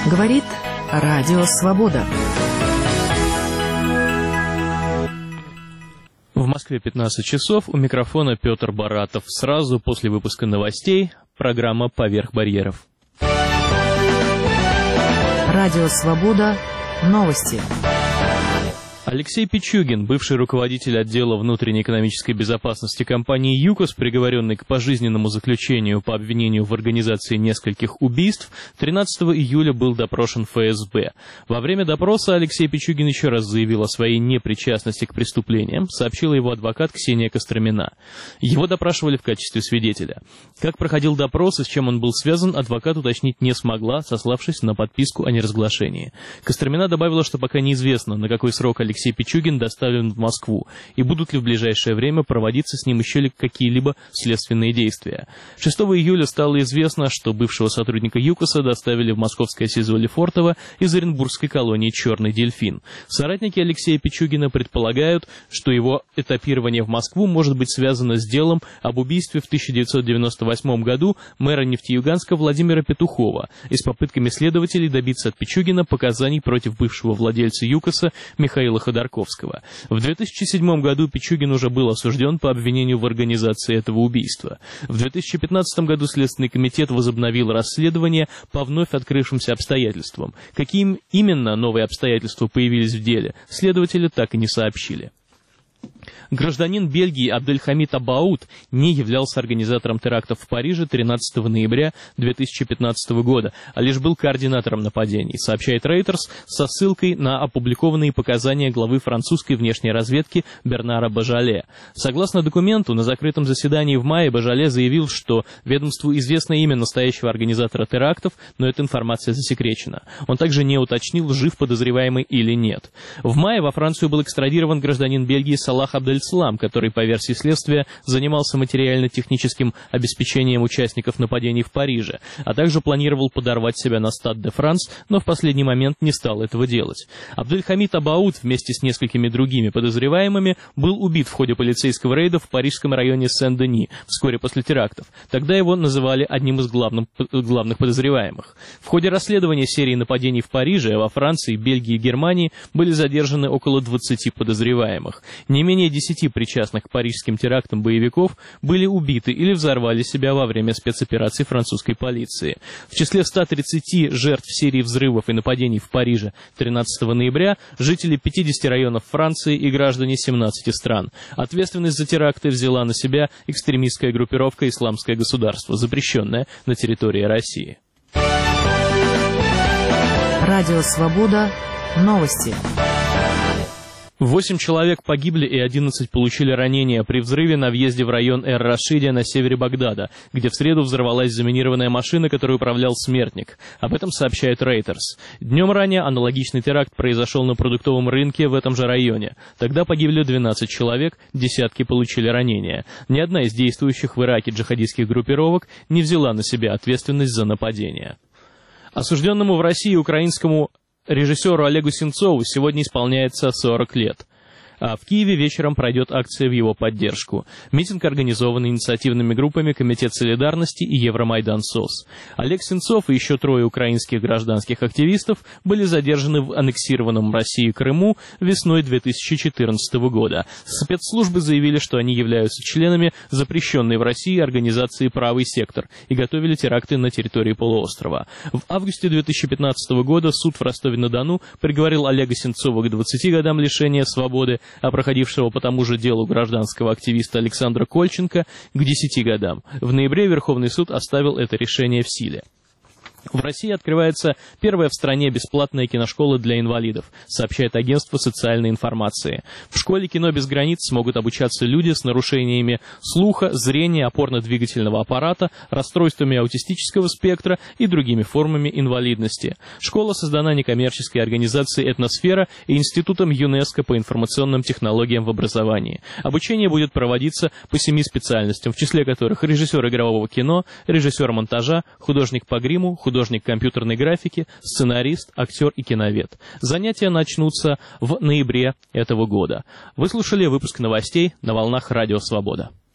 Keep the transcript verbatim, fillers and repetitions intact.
Говорит Радио Свобода. В Москве пятнадцать часов, у микрофона Петр Баратов. Сразу после выпуска новостей программа «Поверх барьеров». Радио Свобода. Новости. Алексей Пичугин, бывший руководитель отдела внутренней экономической безопасности компании ЮКОС, приговоренный к пожизненному заключению по обвинению в организации нескольких убийств, тринадцатого июля был допрошен эф эс бэ. Во время допроса Алексей Пичугин еще раз заявил о своей непричастности к преступлениям, сообщила его адвокат Ксения Костромина. Его допрашивали в качестве свидетеля. Как проходил допрос и с чем он был связан, адвокат уточнить не смогла, сославшись на подписку о неразглашении. Костромина добавила, что пока неизвестно, на какой срок Алексей Алексей Пичугин доставлен в Москву, и будут ли в ближайшее время проводиться с ним еще ли какие-либо следственные действия. шестого июля стало известно, что бывшего сотрудника ЮКОСа доставили в московское СИЗО Лефортово из оренбургской колонии «Черный дельфин». Соратники Алексея Пичугина предполагают, что его этапирование в Москву может быть связано с делом об убийстве в тысяча девятьсот девяносто восьмом году мэра Нефтеюганска Владимира Петухова и с попытками следователей добиться от Пичугина показаний против бывшего владельца ЮКОСа Михаила Ходорковского. В две тысячи седьмом году Пичугин уже был осужден по обвинению в организации этого убийства. В две тысячи пятнадцатом году Следственный комитет возобновил расследование по вновь открывшимся обстоятельствам. Какие именно новые обстоятельства появились в деле, следователи так и не сообщили. Гражданин Бельгии Абдельхамид Абауд не являлся организатором терактов в Париже тринадцатого ноября две тысячи пятнадцатого года, а лишь был координатором нападений, сообщает Reuters со ссылкой на опубликованные показания главы французской внешней разведки Бернара Бажале. Согласно документу, на закрытом заседании в мае Бажале заявил, что ведомству известно имя настоящего организатора терактов, но эта информация засекречена. Он также не уточнил, жив подозреваемый или нет. В мае во Францию был экстрадирован гражданин Бельгии Салах Абдель-Слам, который, по версии следствия, занимался материально-техническим обеспечением участников нападений в Париже, а также планировал подорвать себя на Стад де Франс, но в последний момент не стал этого делать. Абдельхамид Абауд вместе с несколькими другими подозреваемыми был убит в ходе полицейского рейда в парижском районе Сен-Дени вскоре после терактов. Тогда его называли одним из главных, главных подозреваемых. В ходе расследования серии нападений в Париже, во Франции, Бельгии и Германии были задержаны около двадцати подозреваемых. Не менее десяти причастных к парижским терактам боевиков были убиты или взорвали себя во время спецопераций французской полиции. В числе ста тридцати жертв серии взрывов и нападений в Париже тринадцатого ноября жители пятидесяти районов Франции и граждане семнадцати стран. Ответственность за теракты взяла на себя экстремистская группировка «Исламское государство», запрещенная на территории России. Радио Свобода. Новости. Восемь человек погибли и одиннадцать получили ранения при взрыве на въезде в район Эр-Рашидия на севере Багдада, где в среду взорвалась заминированная машина, которой управлял смертник. Об этом сообщает Reuters. Днем ранее аналогичный теракт произошел на продуктовом рынке в этом же районе. Тогда погибли двенадцать человек, десятки получили ранения. Ни одна из действующих в Ираке джихадистских группировок не взяла на себя ответственность за нападение. Осужденному в России украинскому режиссеру Олегу Сенцову сегодня исполняется сорок лет. А в Киеве вечером пройдет акция в его поддержку. Митинг организован инициативными группами Комитет солидарности и Евромайдан СОС. Олег Сенцов и еще трое украинских гражданских активистов были задержаны в аннексированном Россией Крыму весной две тысячи четырнадцатого года. Спецслужбы заявили, что они являются членами запрещенной в России организации «Правый сектор» и готовили теракты на территории полуострова. В августе две тысячи пятнадцатого года суд в Ростове-на-Дону приговорил Олега Сенцова к двадцати годам лишения свободы, а проходившего по тому же делу гражданского активиста Александра Кольченко к десяти годам. В ноябре Верховный суд оставил это решение в силе. В России открывается первая в стране бесплатная киношкола для инвалидов, сообщает агентство социальной информации. В школе «Кино без границ» смогут обучаться люди с нарушениями слуха, зрения, опорно-двигательного аппарата, расстройствами аутистического спектра и другими формами инвалидности. Школа создана некоммерческой организацией «Этносфера» и Институтом ЮНЕСКО по информационным технологиям в образовании. Обучение будет проводиться по семи специальностям, в числе которых режиссер игрового кино, режиссер монтажа, художник по гриму, художник художник компьютерной графики, сценарист, актер и киновед. Занятия начнутся в ноябре этого года. Вы слушали выпуск новостей на волнах Радио Свобода.